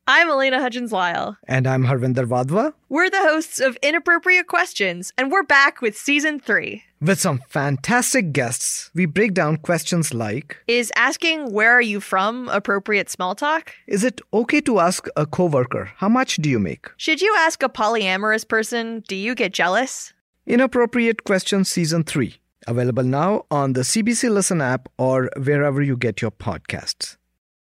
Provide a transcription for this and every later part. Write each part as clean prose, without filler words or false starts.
I'm Elena Hutchins-Lyle. And I'm Harvinder Vadva. We're the hosts of Inappropriate Questions, and we're back with Season 3. With some fantastic guests, we break down questions like... Is asking where are you from appropriate small talk? Is it okay to ask a coworker, how much do you make? Should you ask a polyamorous person, do you get jealous? Inappropriate Questions Season 3. Available now on the CBC Listen app or wherever you get your podcasts.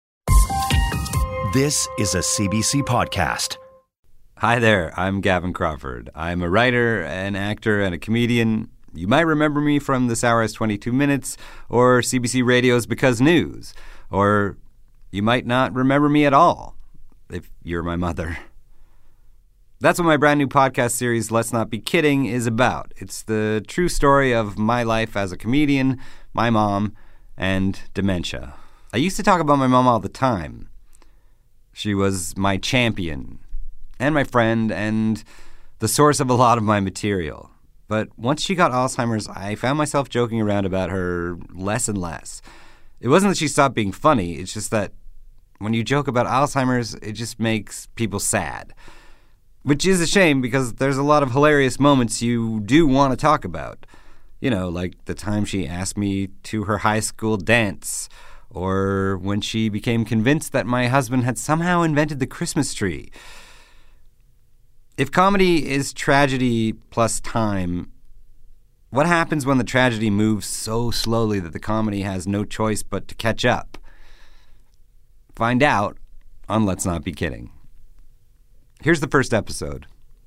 This is a CBC podcast. Hi there, I'm Gavin Crawford. I'm a writer, an actor, and a comedian. You might remember me from This Hour Has 22 Minutes or CBC Radio's Because News. Or you might not remember me at all, if you're my mother. That's what my brand new podcast series, Let's Not Be Kidding, is about. It's the true story of my life as a comedian, my mom, and dementia. I used to talk about my mom all the time. She was my champion and my friend and the source of a lot of my material. But once she got Alzheimer's, I found myself joking around about her less and less. It wasn't that she stopped being funny. It's just that when you joke about Alzheimer's, it just makes people sad. Which is a shame because there's a lot of hilarious moments you do want to talk about. You know, like the time she asked me to her high school dance, or when she became convinced that my husband had somehow invented the Christmas tree. If comedy is tragedy plus time, what happens when the tragedy moves so slowly that the comedy has no choice but to catch up? Find out on Let's Not Be Kidding. Here's the first episode.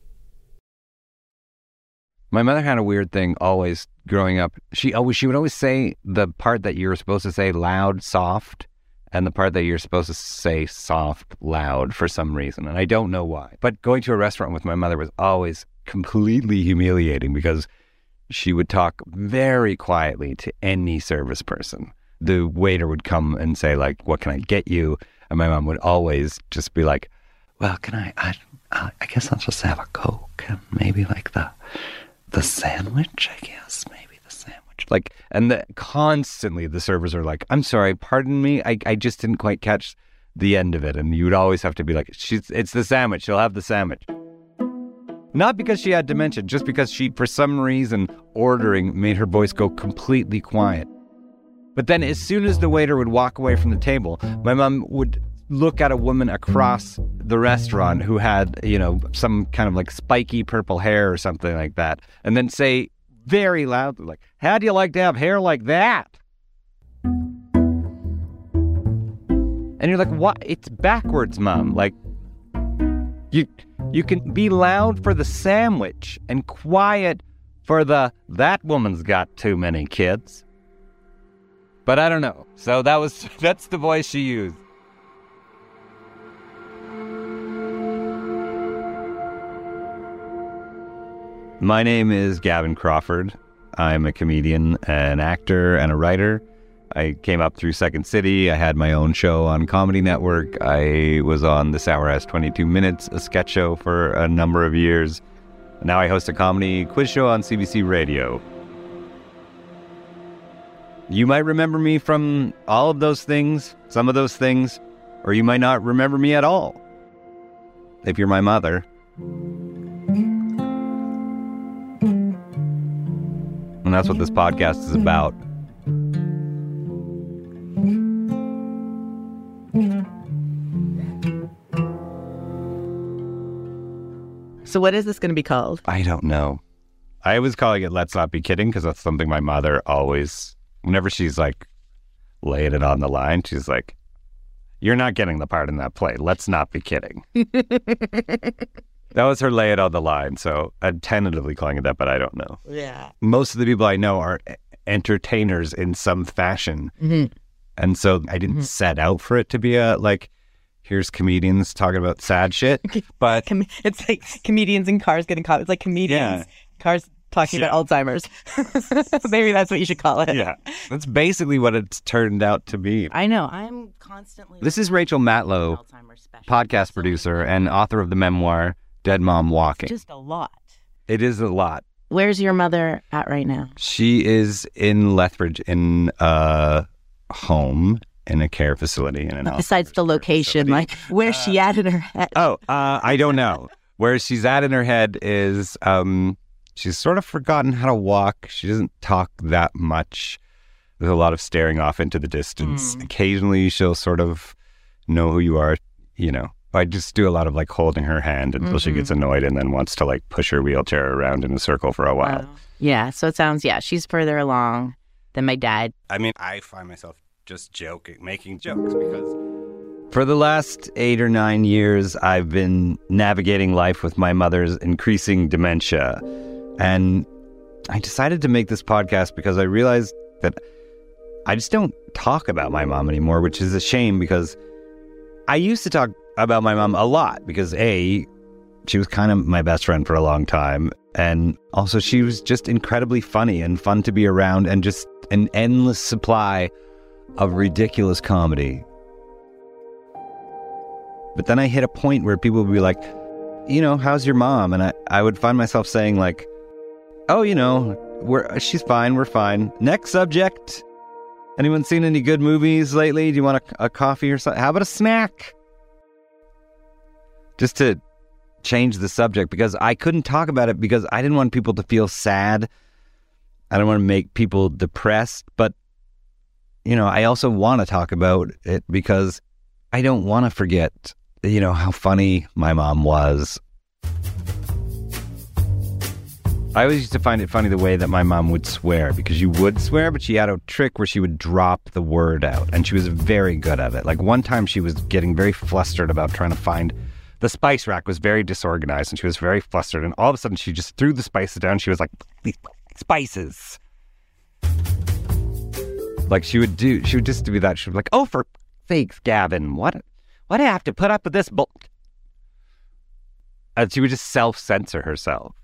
My mother had a weird thing always growing up. She would always say the part that you're supposed to say loud, soft, and the part that you're supposed to say soft, loud for some reason. And I don't know why. But going to a restaurant with my mother was always completely humiliating because she would talk very quietly to any service person. The waiter would come and say, like, what can I get you? And my mom would always just be like, well, can I guess I'll just have a Coke and maybe like the sandwich, I guess, maybe the sandwich. Like, and constantly the servers are like, I'm sorry, pardon me, I just didn't quite catch the end of it. And you would always have to be like, it's the sandwich, she'll have the sandwich. Not because she had dementia, just because she, for some reason, ordering made her voice go completely quiet. But then as soon as the waiter would walk away from the table, my mom would look at a woman across the restaurant who had, you know, some kind of like spiky purple hair or something like that, and then say very loudly, like, how do you like to have hair like that? And you're like, what? It's backwards, Mom. Like, you can be loud for the sandwich and quiet for that woman's got too many kids. But I don't know. So that's the voice she used. My name is Gavin Crawford. I'm a comedian, an actor, and a writer. I came up through Second City. I had my own show on Comedy Network. I was on This Hour Has 22 Minutes, a sketch show for a number of years. Now I host a comedy quiz show on CBC Radio. You might remember me from all of those things, some of those things, or you might not remember me at all, if you're my mother. And that's what this podcast is about. So what is this going to be called? I don't know. I was calling it Let's Not Be Kidding because that's something my mother always, whenever she's like laying it on the line, she's like, you're not getting the part in that play. Let's not be kidding. That was her lay it on the line. So I'm tentatively calling it that, but I don't know. Yeah. Most of the people I know are entertainers in some fashion. Mm-hmm. And so I didn't set out for it to be a, like, here's comedians talking about sad shit. But it's like comedians in cars getting caught. It's like comedians, cars talking about Alzheimer's. Maybe that's what you should call it. Yeah. That's basically what it's turned out to be. I know. I'm constantly... This is Rachel Matlow, podcast producer and author of the memoir, Dead Mom Walking. Just a lot. It is a lot. Where's your mother at right now? She is in Lethbridge in a home. in a care facility. Besides the location, like where's she at in her head? I don't know. Where she's at in her head is she's sort of forgotten how to walk. She doesn't talk that much. There's a lot of staring off into the distance. Occasionally she'll sort of know who you are, I just do a lot of like holding her hand until she gets annoyed and then wants to like push her wheelchair around in a circle for a while. Yeah, so it sounds, she's further along than my dad. I mean, I find myself just making jokes because for the last 8 or 9 years, I've been navigating life with my mother's increasing dementia. And I decided to make this podcast because I realized that I just don't talk about my mom anymore, which is a shame because I used to talk about my mom a lot because she was kind of my best friend for a long time. And also she was just incredibly funny and fun to be around and just an endless supply of ridiculous comedy. But then I hit a point where people would be like, how's your mom? And I would find myself saying like, oh, she's fine, we're fine. Next subject. Anyone seen any good movies lately? Do you want a coffee or something? How about a snack? Just to change the subject because I couldn't talk about it because I didn't want people to feel sad. I don't want to make people depressed, but I also want to talk about it because I don't want to forget, how funny my mom was. I always used to find it funny the way that my mom would swear because you would swear, but she had a trick where she would drop the word out and she was very good at it. Like one time she was getting very flustered about trying to find the spice rack was very disorganized and she was very flustered and all of a sudden she just threw the spices down. She was like, spices. Like she would just do that. She would be like, oh, for sakes, Gavin, what do I have to put up with this bull? And she would just self-censor herself,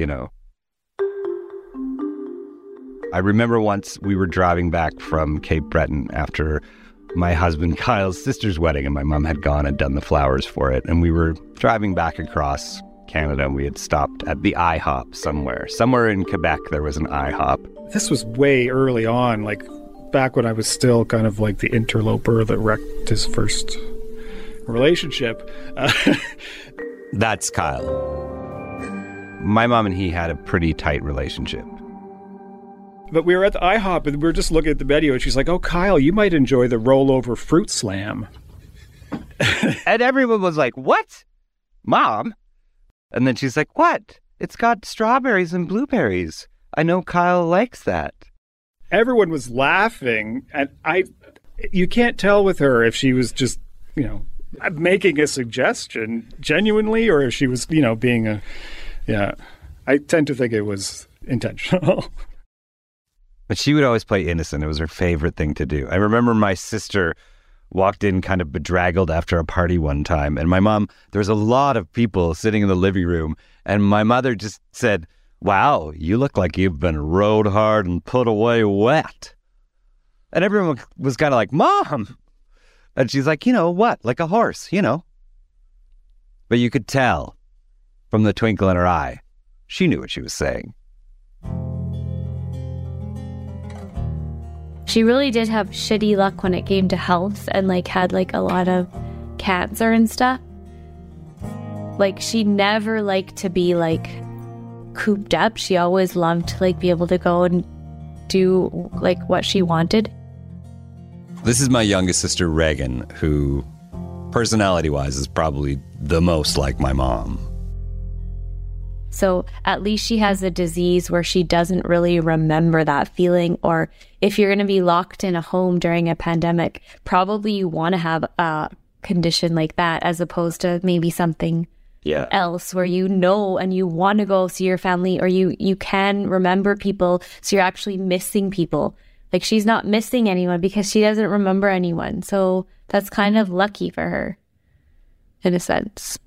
I remember once we were driving back from Cape Breton after my husband Kyle's sister's wedding and my mom had gone and done the flowers for it. And we were driving back across Canada and we had stopped at the IHOP somewhere. Somewhere in Quebec there was an IHOP. This was way early on, like back when I was still kind of like the interloper that wrecked his first relationship. That's Kyle. My mom and he had a pretty tight relationship. But we were at the IHOP and we were just looking at the menu and she's like, oh, Kyle, you might enjoy the rollover fruit slam. And everyone was like, what? Mom? And then she's like, what? It's got strawberries and blueberries. I know Kyle likes that. Everyone was laughing and you can't tell with her if she was just, making a suggestion genuinely or if she was, being I tend to think it was intentional. But she would always play innocent. It was her favorite thing to do. I remember my sister walked in kind of bedraggled after a party one time. And my mom, there was a lot of people sitting in the living room. And my mother just said, wow, you look like you've been rode hard and put away wet. And everyone was kind of like, Mom. And she's like, what? Like a horse, But you could tell from the twinkle in her eye, she knew what she was saying. She really did have shitty luck when it came to health and had a lot of cancer and stuff. She never liked to be cooped up. She always loved to be able to go and do what she wanted. This is my youngest sister, Reagan, who personality-wise is probably the most like my mom. So at least she has a disease where she doesn't really remember that feeling. Or if you're going to be locked in a home during a pandemic, probably you want to have a condition like that as opposed to maybe something else where and you want to go see your family or you can remember people. So you're actually missing people. She's not missing anyone because she doesn't remember anyone. So that's kind of lucky for her in a sense.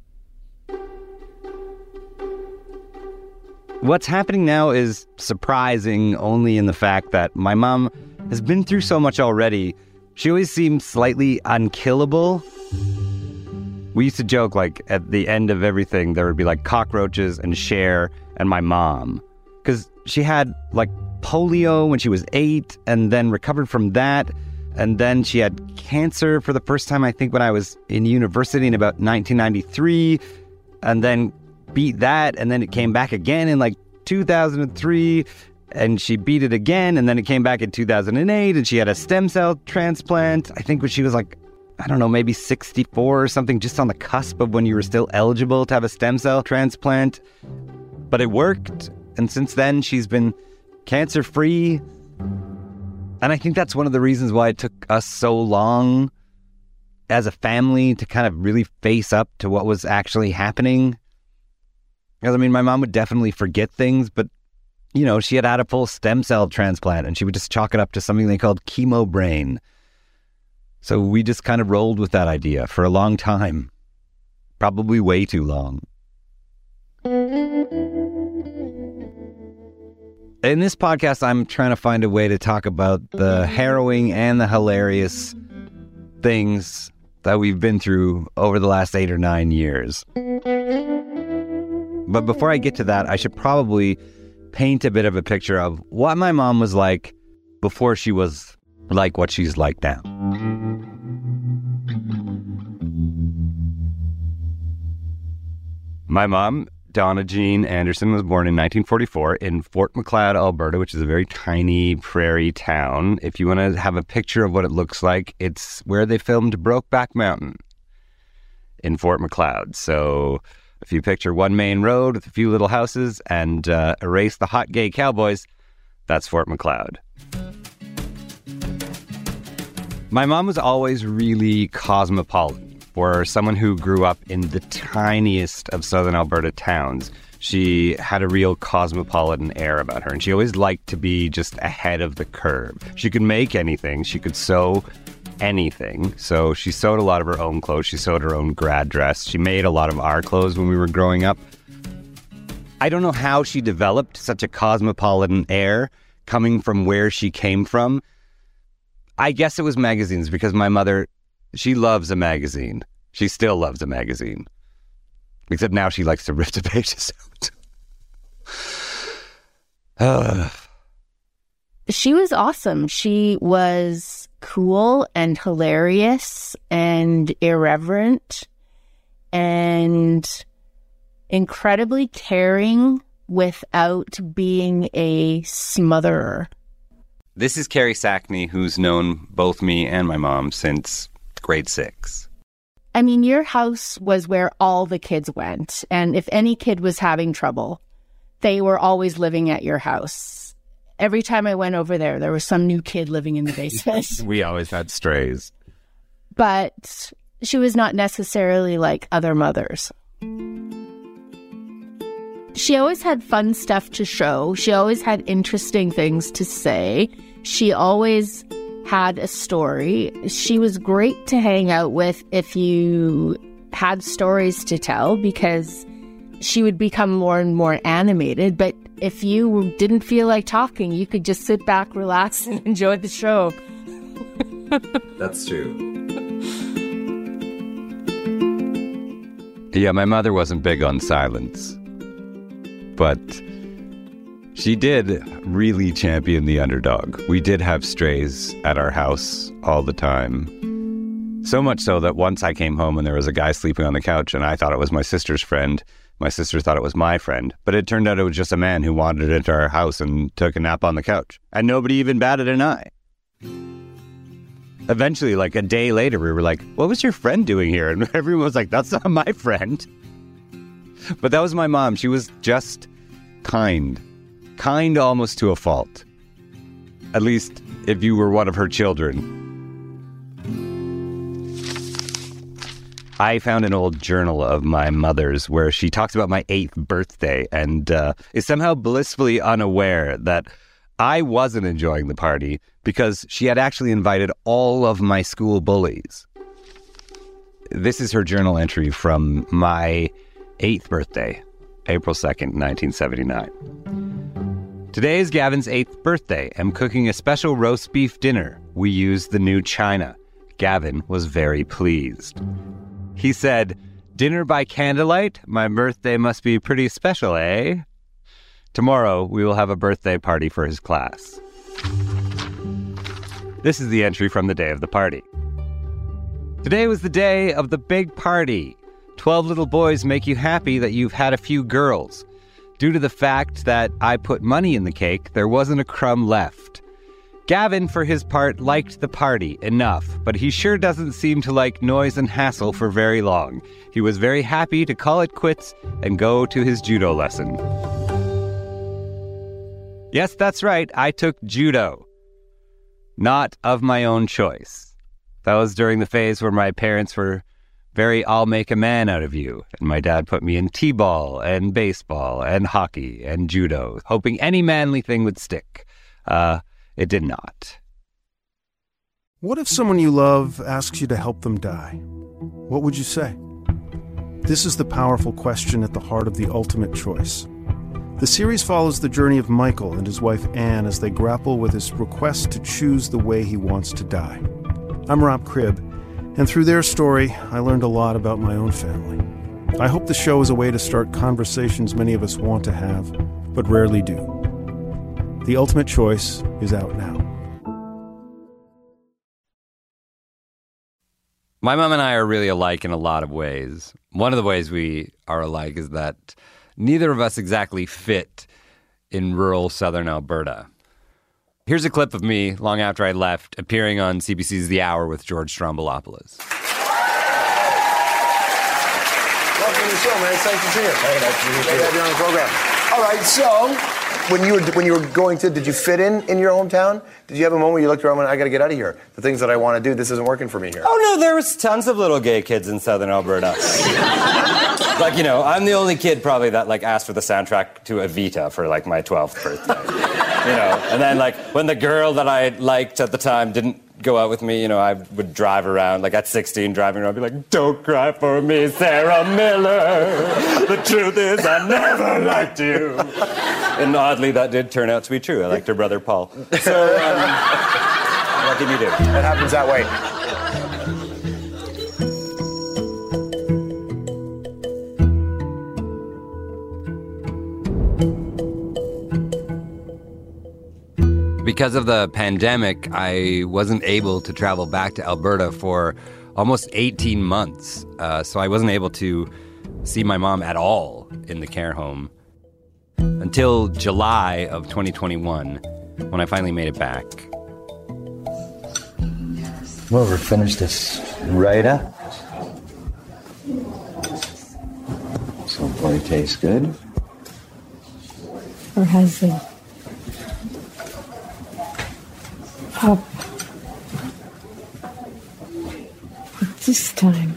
What's happening now is surprising only in the fact that my mom has been through so much already. She always seems slightly unkillable. We used to joke at the end of everything, there would be cockroaches and Cher and my mom. Because she had polio when she was 8 and then recovered from that. And then she had cancer for the first time, I think, when I was in university in about 1993. And then beat that. And then it came back again in like 2003. And she beat it again. And then it came back in 2008. And she had a stem cell transplant, I think when she was like, I don't know, maybe 64 or something, just on the cusp of when you were still eligible to have a stem cell transplant. But it worked. And since then, she's been cancer-free. And I think that's one of the reasons why it took us so long as a family to kind of really face up to what was actually happening. Because, I mean, my mom would definitely forget things, but, you know, she had had a full stem cell transplant, and she would just chalk it up to something they called chemo brain. So we just kind of rolled with that idea for a long time. Probably way too long. In this podcast, I'm trying to find a way to talk about the harrowing and the hilarious things that we've been through over the last 8 or 9 years. But before I get to that, I should probably paint a bit of a picture of what my mom was like before she was like what she's like now. My mom, Donna Jean Anderson, was born in 1944 in Fort Macleod, Alberta, which is a very tiny prairie town. If you want to have a picture of what it looks like, it's where they filmed Brokeback Mountain in Fort Macleod. So if you picture one main road with a few little houses and erase the hot gay cowboys, that's Fort Macleod. My mom was always really cosmopolitan. For someone who grew up in the tiniest of southern Alberta towns, she had a real cosmopolitan air about her, and she always liked to be just ahead of the curve. She could make anything. She could sew anything. So she sewed a lot of her own clothes. She sewed her own grad dress. She made a lot of our clothes when we were growing up. I don't know how she developed such a cosmopolitan air coming from where she came from. I guess it was magazines, because my mother, she loves a magazine. She still loves a magazine. Except now she likes to rip the pages out. She was awesome. She was cool and hilarious and irreverent and incredibly caring without being a smotherer. This is Carrie Sackney, who's known both me and my mom since grade 6. I mean, your house was where all the kids went. And if any kid was having trouble, they were always living at your house. Every time I went over there, there was some new kid living in the basement. We always had strays. But she was not necessarily like other mothers. She always had fun stuff to show. She always had interesting things to say. She always had a story. She was great to hang out with if you had stories to tell, because she would become more and more animated. But if you didn't feel like talking, you could just sit back, relax, and enjoy the show. That's true. Yeah, my mother wasn't big on silence. But she did really champion the underdog. We did have strays at our house all the time. So much so that once I came home and there was a guy sleeping on the couch and I thought it was my sister's friend. My sister thought it was my friend. But it turned out it was just a man who wandered into our house and took a nap on the couch. And nobody even batted an eye. Eventually, like a day later, we were like, what was your friend doing here? And everyone was like, that's not my friend. But that was my mom. She was just kind. Kind almost to a fault. At least if you were one of her children. I found an old journal of my mother's where she talks about my 8th birthday and is somehow blissfully unaware that I wasn't enjoying the party because she had actually invited all of my school bullies. This is her journal entry from my 8th birthday, April 2nd, 1979. Today is Gavin's 8th birthday. I'm cooking a special roast beef dinner. We used the new china. Gavin was very pleased. He said, dinner by candlelight? My birthday must be pretty special, eh? Tomorrow, we will have a birthday party for his class. This is the entry from the day of the party. Today was the day of the big party. 12 little boys make you happy that you've had a few girls. Due to the fact that I put money in the cake, there wasn't a crumb left. Gavin, for his part, liked the party enough, but he sure doesn't seem to like noise and hassle for very long. He was very happy to call it quits and go to his judo lesson. Yes, that's right, I took judo. Not of my own choice. That was during the phase where my parents were very I'll make a man out of you, and my dad put me in t-ball and baseball and hockey and judo, hoping any manly thing would stick. It did not. What if someone you love asks you to help them die? What would you say? This is the powerful question at the heart of The Ultimate Choice. The series follows the journey of Michael and his wife Anne as they grapple with his request to choose the way he wants to die. I'm Rob Cribb, and through their story, I learned a lot about my own family. I hope the show is a way to start conversations many of us want to have, but rarely do. The Ultimate Choice is out now. My mom and I are really alike in a lot of ways. One of the ways we are alike is that neither of us exactly fit in rural southern Alberta. Here's a clip of me, long after I left, appearing on CBC's The Hour with George Stroumboulopoulos. Welcome to the show, man. It's nice to see you. Hey, nice to meet you. Have you on the program. All right, so when you were going to, did you fit in your hometown? Did you have a moment where you looked around and went, I got to get out of here? The things that I want to do, this isn't working for me here. Oh, no, there was tons of little gay kids in southern Alberta. Like, you know, I'm the only kid probably that, like, asked for the soundtrack to Evita for, like, my 12th birthday. You know, and then, like, when the girl that I liked at the time didn't go out with me, you know, I would drive around, like, at 16, driving around, be like, don't cry for me, Sarah Miller. The truth is I never liked you. And oddly, that did turn out to be true. I liked her brother, Paul. So, what can you do? That happens that way. Because of the pandemic, I wasn't able to travel back to Alberta for almost 18 months. So I wasn't able to see my mom at all in the care home until July of 2021, when I finally made it back. Well, we're finished this right up. So far it tastes good. Or has it? Up. This time.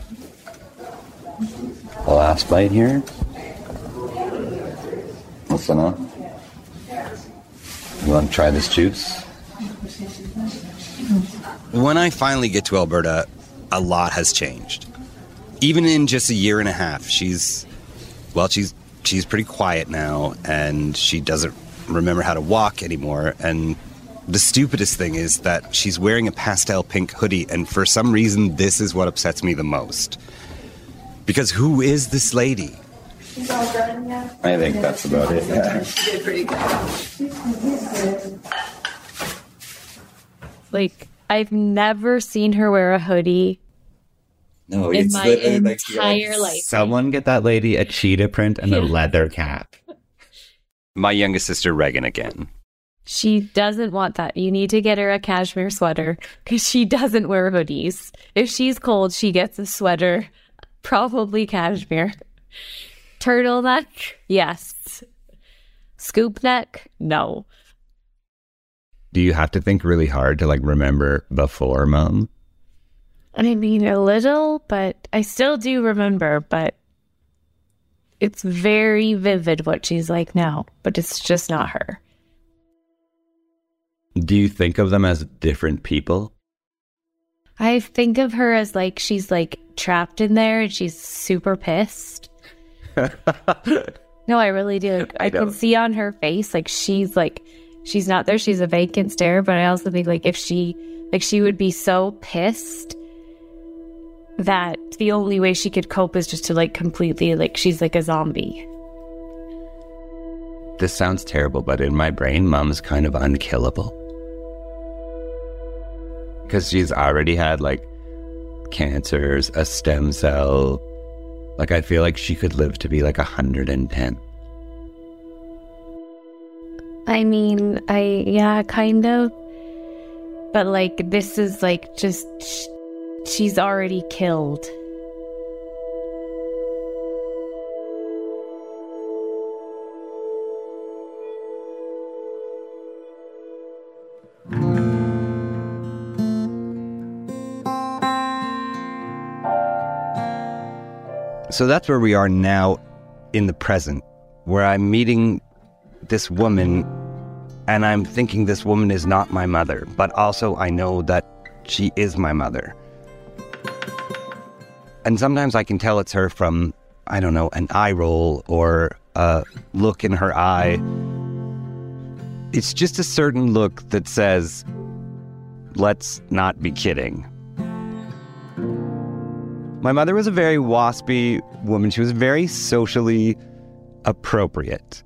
The last bite here. Listen up. You want to try this juice? When I finally get to Alberta, a lot has changed. Even in just a year and a half, she's pretty quiet now, and she doesn't remember how to walk anymore, and the stupidest thing is that she's wearing a pastel pink hoodie, and for some reason, this is what upsets me the most. Because who is this lady? I think that's about it. Yeah. She did pretty good. Like, I've never seen her wear a hoodie. No, in my entire life. Someone get that lady a cheetah print and a leather cap. My youngest sister, Reagan, again. She doesn't want that. You need to get her a cashmere sweater because she doesn't wear hoodies. If she's cold, she gets a sweater, probably cashmere. Turtleneck, yes. Scoop neck, no. Do you have to think really hard to, like, remember before Mom? I mean, a little, but I still do remember, but it's very vivid what she's like now, but it's just not her. Do you think of them as different people? I think of her as like she's like trapped in there and she's super pissed. No, I really do. I can see on her face like she's not there. She's a vacant stare. But I also think like if she would be so pissed that the only way she could cope is just to like completely like she's like a zombie. This sounds terrible, but in my brain, Mom's kind of unkillable. because she's already had like cancers, a stem cell. Like, I feel like she could live to be like 110. I mean, yeah, kind of. But like, this is like just, she's already killed. So that's where we are now in the present, where I'm meeting this woman and I'm thinking this woman is not my mother, but also I know that she is my mother. And sometimes I can tell it's her from, I don't know, an eye roll or a look in her eye. It's just a certain look that says, let's not be kidding. My mother was a very waspy woman. She was very socially appropriate.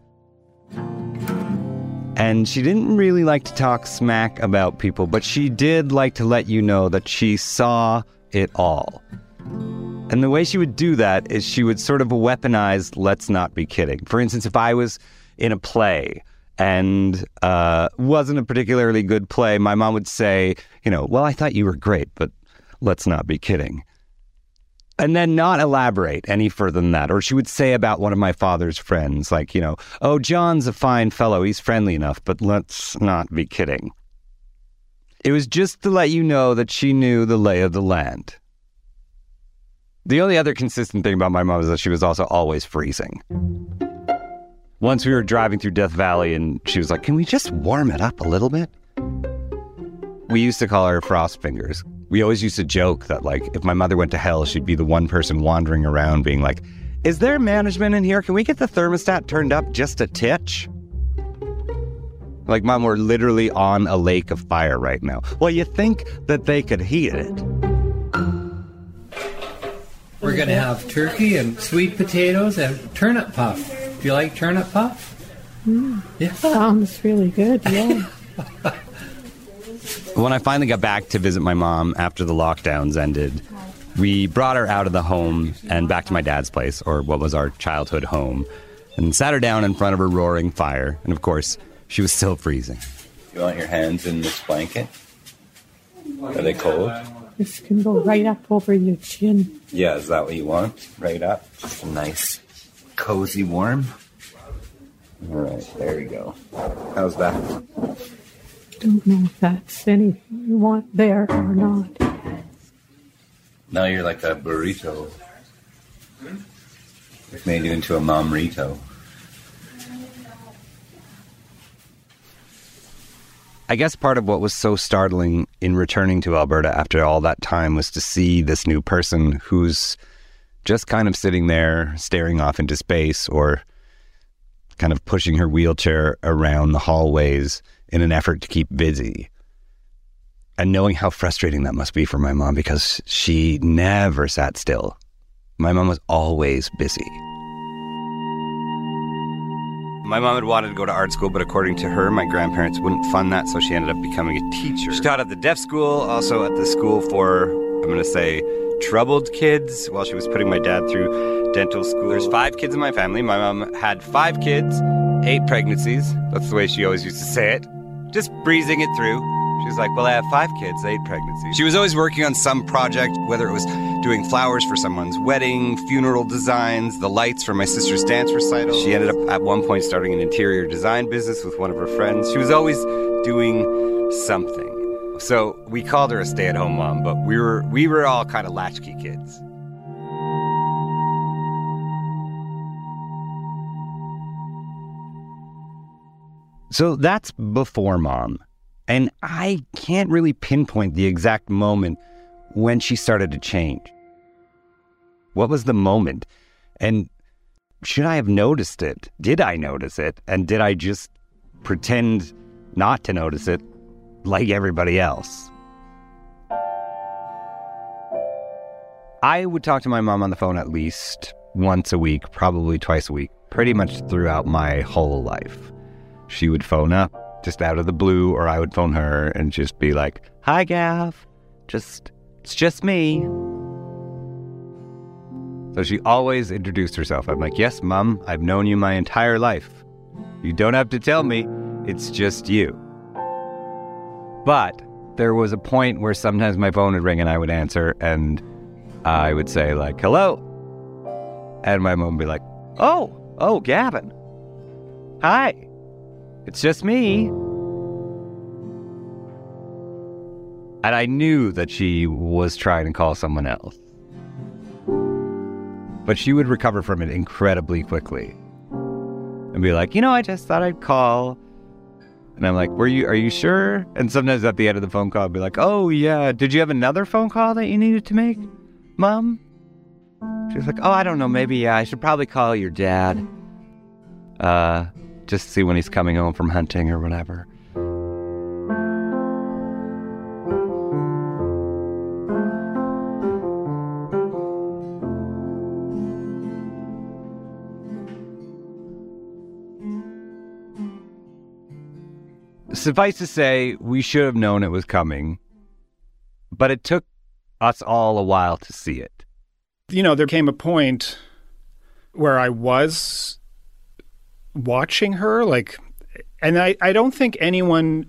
And she didn't really like to talk smack about people, but she did like to let you know that she saw it all. And the way she would do that is she would sort of weaponize, let's not be kidding. For instance, if I was in a play and wasn't a particularly good play, my mom would say, well, I thought you were great, but let's not be kidding. And then not elaborate any further than that. Or she would say about one of my father's friends, like, oh, John's a fine fellow. He's friendly enough, but let's not be kidding. It was just to let you know that she knew the lay of the land. The only other consistent thing about my mom is that she was also always freezing. Once we were driving through Death Valley and she was like, can we just warm it up a little bit? We used to call her Frost Fingers. We always used to joke that, like, if my mother went to hell, she'd be the one person wandering around being like, is there management in here? Can we get the thermostat turned up just a titch? Like, Mom, we're literally on a lake of fire right now. Well, you think that they could heat it. We're going to have turkey and sweet potatoes and turnip puff. Do you like turnip puff? Yeah. Sounds really good, yeah. When I finally got back to visit my mom after the lockdowns ended, we brought her out of the home and back to my dad's place, or what was our childhood home, and sat her down in front of a roaring fire. And of course, she was still freezing. You want your hands in this blanket? Are they cold? This can go right up over your chin. Yeah, is that what you want? Right up? Just a nice, cozy warm? All right, there we go. How's that? Don't know if that's anything you want there or not. Now you're like a burrito. We've made you into a momrito. I guess part of what was so startling in returning to Alberta after all that time was to see this new person who's just kind of sitting there staring off into space or kind of pushing her wheelchair around the hallways in an effort to keep busy. And knowing how frustrating that must be for my mom because she never sat still. My mom was always busy. My mom had wanted to go to art school, but according to her, my grandparents wouldn't fund that, so she ended up becoming a teacher. She taught at the deaf school, also at the school for, I'm going to say, troubled kids, while she was putting my dad through dental school. There's 5 kids in my family. My mom had 5 kids, 8 pregnancies. That's the way she always used to say it. Just breezing it through. She was like, well, I have 5 kids, 8 pregnancies. She was always working on some project, whether it was doing flowers for someone's wedding, funeral designs, the lights for my sister's dance recital. She ended up at one point starting an interior design business with one of her friends. She was always doing something. So we called her a stay-at-home mom, but we were all kind of latchkey kids. So that's before Mom. And I can't really pinpoint the exact moment when she started to change. What was the moment? And should I have noticed it? Did I notice it? And did I just pretend not to notice it like everybody else? I would talk to my mom on the phone at least once a week, probably twice a week, pretty much throughout my whole life. She would phone up just out of the blue, or I would phone her and just be like, hi, Gav. it's just me. So she always introduced herself. I'm like, yes, Mom, I've known you my entire life. You don't have to tell me. It's just you. But there was a point where sometimes my phone would ring and I would answer and I would say like, hello. And my mom would be like, oh, Gavin. Hi. It's just me. And I knew that she was trying to call someone else. But she would recover from it incredibly quickly. And be like, I just thought I'd call. And I'm like, are you sure? And sometimes at the end of the phone call, I'd be like, oh, yeah, did you have another phone call that you needed to make, Mom? She's like, oh, I don't know, maybe, yeah, I should probably call your dad. Just to see when he's coming home from hunting or whatever. Suffice to say, we should have known it was coming, but it took us all a while to see it. There came a point where I was watching her, and I don't think anyone,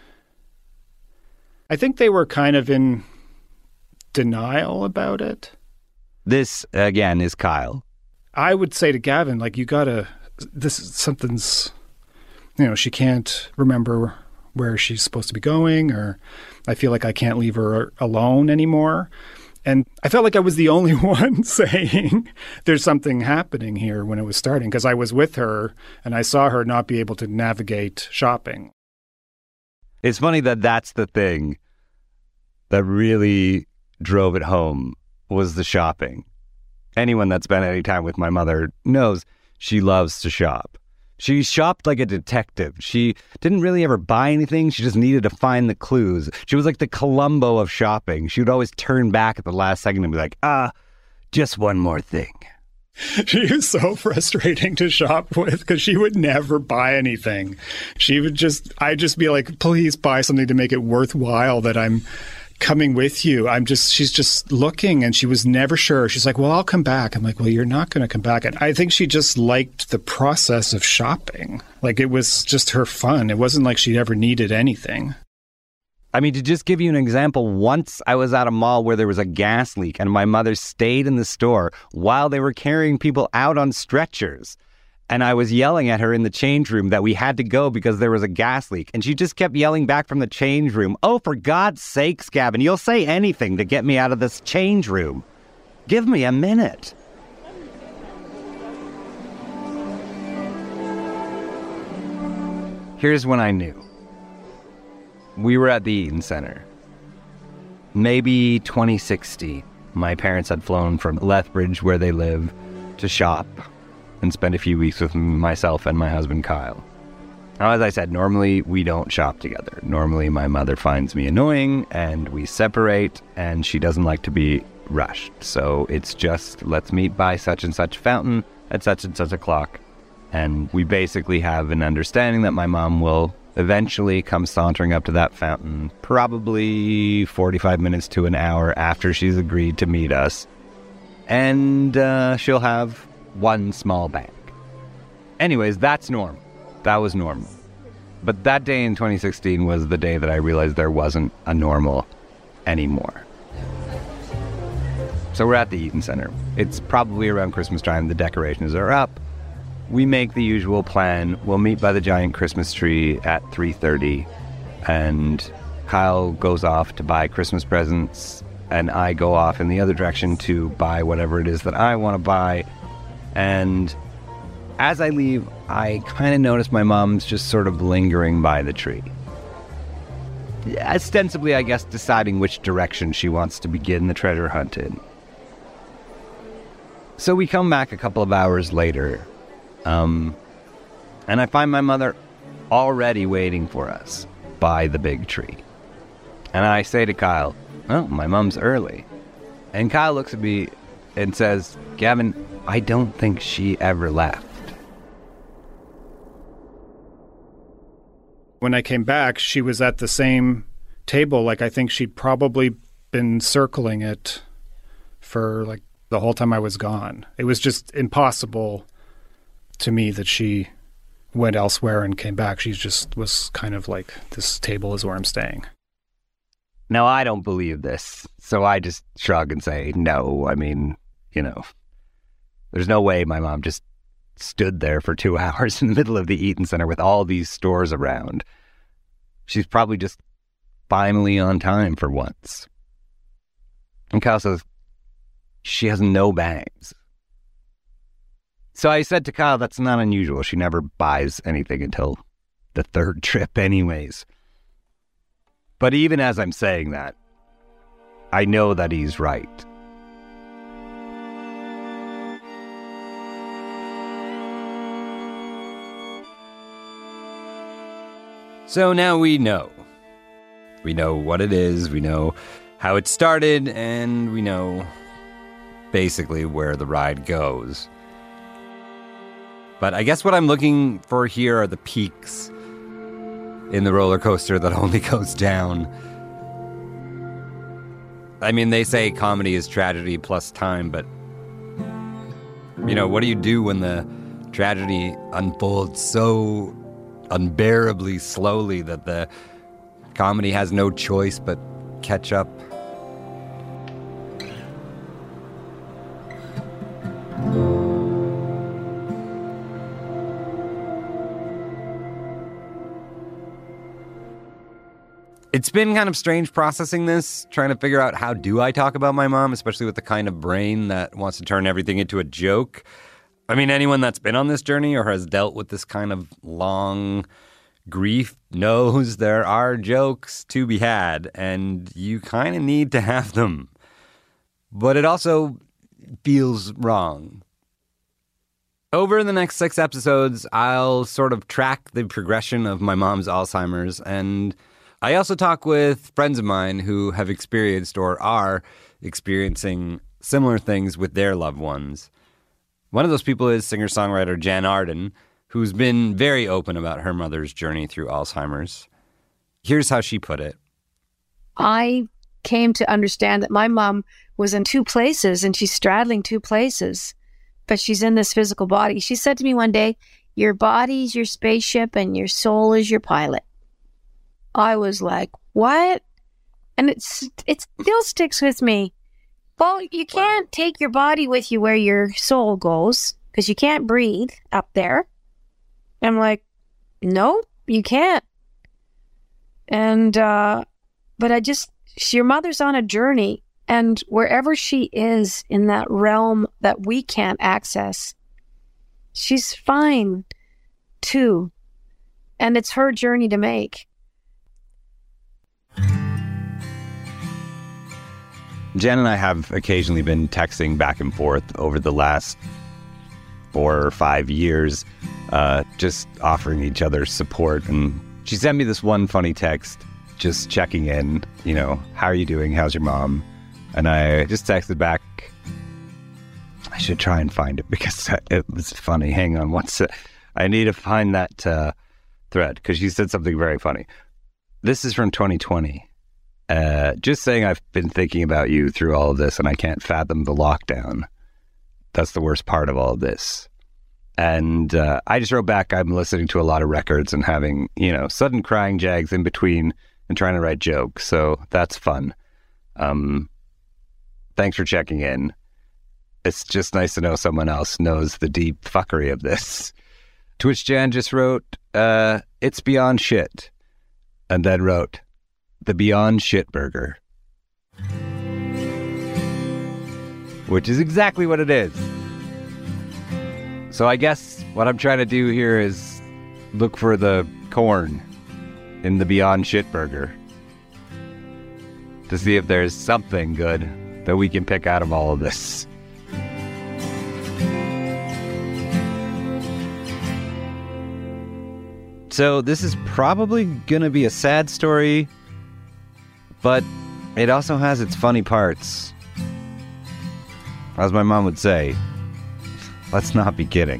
I think they were kind of in denial about it. This, again, is Kyle. I would say to Gavin, something's, she can't remember where she's supposed to be going, or I feel like I can't leave her alone anymore. And I felt like I was the only one saying there's something happening here when it was starting, because I was with her and I saw her not be able to navigate shopping. It's funny that that's the thing that really drove it home, was the shopping. Anyone that's spent any time with my mother knows she loves to shop. She shopped like a detective. She didn't really ever buy anything. She just needed to find the clues. She was like the Columbo of shopping. She would always turn back at the last second and be like, just one more thing. She was so frustrating to shop with because she would never buy anything. I'd just be like, please buy something to make it worthwhile that I'm coming with you. She's just looking, and she was never sure. She's like, well, I'll come back. I'm like, well, you're not going to come back. And I think she just liked the process of shopping. It was just her fun. It wasn't like she ever needed anything. I mean, to just give you an example, once I was at a mall where there was a gas leak and my mother stayed in the store while they were carrying people out on stretchers. And I was yelling at her in the change room that we had to go because there was a gas leak. And she just kept yelling back from the change room, oh, for God's sakes, Gavin, you'll say anything to get me out of this change room. Give me a minute. Here's when I knew. We were at the Eaton Center. Maybe 2016. My parents had flown from Lethbridge, where they live, to shop and spend a few weeks with myself and my husband, Kyle. Now, as I said, normally we don't shop together. Normally my mother finds me annoying and we separate, and she doesn't like to be rushed. So it's just, let's meet by such and such fountain at such and such o'clock. And we basically have an understanding that my mom will eventually come sauntering up to that fountain, probably 45 minutes to an hour after she's agreed to meet us. And she'll have one small bag. Anyways, that's normal. That was normal. But that day in 2016 was the day that I realized there wasn't a normal anymore. So we're at the Eaton Center. It's probably around Christmas time. The decorations are up. We make the usual plan. We'll meet by the giant Christmas tree at 3:30. And Kyle goes off to buy Christmas presents. And I go off in the other direction to buy whatever it is that I want to buy. And as I leave, I kind of notice my mom's just sort of lingering by the tree. Ostensibly, I guess, deciding which direction she wants to begin the treasure hunt in. So we come back a couple of hours later, and I find my mother already waiting for us by the big tree. And I say to Kyle, oh, my mom's early. And Kyle looks at me and says, Gavin, I don't think she ever left. When I came back, she was at the same table. I think she'd probably been circling it for like the whole time I was gone. It was just impossible to me that she went elsewhere and came back. She just was kind of like, this table is where I'm staying. Now, I don't believe this, so I just shrug and say, no, I mean, there's no way my mom just stood there for 2 hours in the middle of the Eaton Center with all these stores around. She's probably just finally on time for once. And Kyle says, she has no bags. So I said to Kyle, that's not unusual. She never buys anything until the third trip anyways. But even as I'm saying that, I know that he's right. So now we know. We know what it is, we know how it started, and we know basically where the ride goes. But I guess what I'm looking for here are the peaks in the roller coaster that only goes down. I mean, they say comedy is tragedy plus time, but what do you do when the tragedy unfolds so unbearably slowly that the comedy has no choice but catch up? It's been kind of strange processing this, trying to figure out how do I talk about my mom, especially with the kind of brain that wants to turn everything into a joke. I mean, anyone that's been on this journey or has dealt with this kind of long grief knows there are jokes to be had, and you kind of need to have them. But it also feels wrong. Over the next 6 episodes, I'll sort of track the progression of my mom's Alzheimer's, and I also talk with friends of mine who have experienced or are experiencing similar things with their loved ones. One of those people is singer-songwriter Jan Arden, who's been very open about her mother's journey through Alzheimer's. Here's how she put it. I came to understand that my mom was in 2 places and she's straddling 2 places, but she's in this physical body. She said to me one day, your body's your spaceship and your soul is your pilot. I was like, what? And it still sticks with me. Well, you can't take your body with you where your soul goes because you can't breathe up there. I'm like, no, you can't. And, but your mother's on a journey, and wherever she is in that realm that we can't access, she's fine too. And it's her journey to make. Jen and I have occasionally been texting back and forth over the last 4 or 5 years, just offering each other support. And she sent me this one funny text, just checking in, how are you doing? How's your mom? And I just texted back, I should try and find it because it was funny. Hang on, I need to find that thread because she said something very funny. This is from 2020. Just saying I've been thinking about you through all of this and I can't fathom the lockdown. That's the worst part of all of this. And I just wrote back, I'm listening to a lot of records and having, sudden crying jags in between and trying to write jokes. So that's fun. Thanks for checking in. It's just nice to know someone else knows the deep fuckery of this. To which Jan just wrote, it's beyond shit. And then wrote, the Beyond Shit Burger. Which is exactly what it is. So I guess what I'm trying to do here is look for the corn in the Beyond Shit Burger to see if there's something good that we can pick out of all of this. So this is probably going to be a sad story, but it also has its funny parts. As my mom would say, let's not be kidding.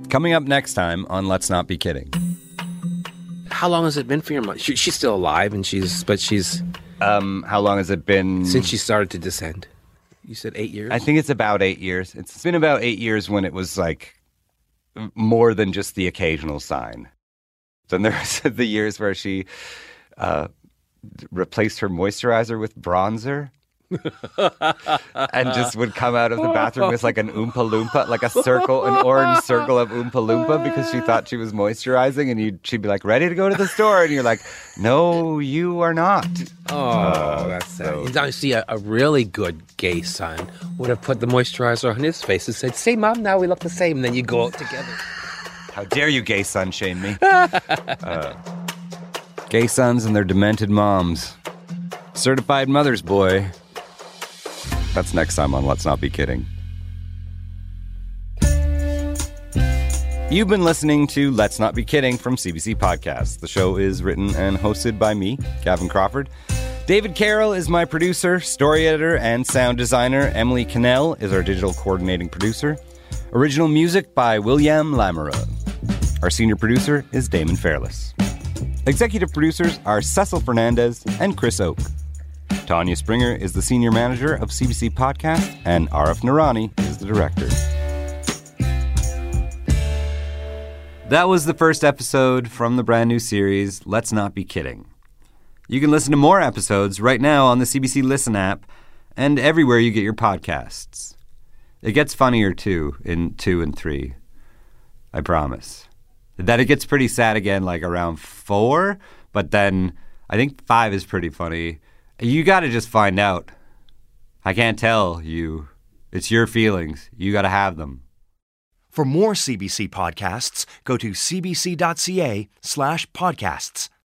Coming up next time on Let's Not Be Kidding. How long has it been for your mom? She's still alive, and she's. How long has it been? Since she started to descend. You said 8 years? I think it's about 8 years. It's been about 8 years when it was like more than just the occasional sign. Then there was the years where she replaced her moisturizer with bronzer. And just would come out of the bathroom with like an Oompa Loompa, like an orange circle of Oompa Loompa, because she thought she was moisturizing, and she'd be like, ready to go to the store, and you're like, no, you are not. Oh, that's sad. Now, you see, a really good gay son would have put the moisturizer on his face and said, say, Mom, now we look the same, and then you go out together. How dare you gay son shame me. Gay sons and their demented moms. Certified mother's boy. That's next time on Let's Not Be Kidding. You've been listening to Let's Not Be Kidding from CBC Podcasts. The show is written and hosted by me, Gavin Crawford. David Carroll is my producer, story editor, and sound designer. Emily Cannell is our digital coordinating producer. Original music by William Lamoureux. Our senior producer is Damon Fairless. Executive producers are Cecil Fernandez and Chris Oak. Tanya Springer is the senior manager of CBC Podcast, and Arif Noorani is the director. That was the first episode from the brand new series, Let's Not Be Kidding. You can listen to more episodes right now on the CBC Listen app and everywhere you get your podcasts. It gets funnier, too, in 2 and 3. I promise. That it gets pretty sad again, like around 4, but then I think 5 is pretty funny. You got to just find out. I can't tell you. It's your feelings. You got to have them. For more CBC podcasts, go to cbc.ca/podcasts.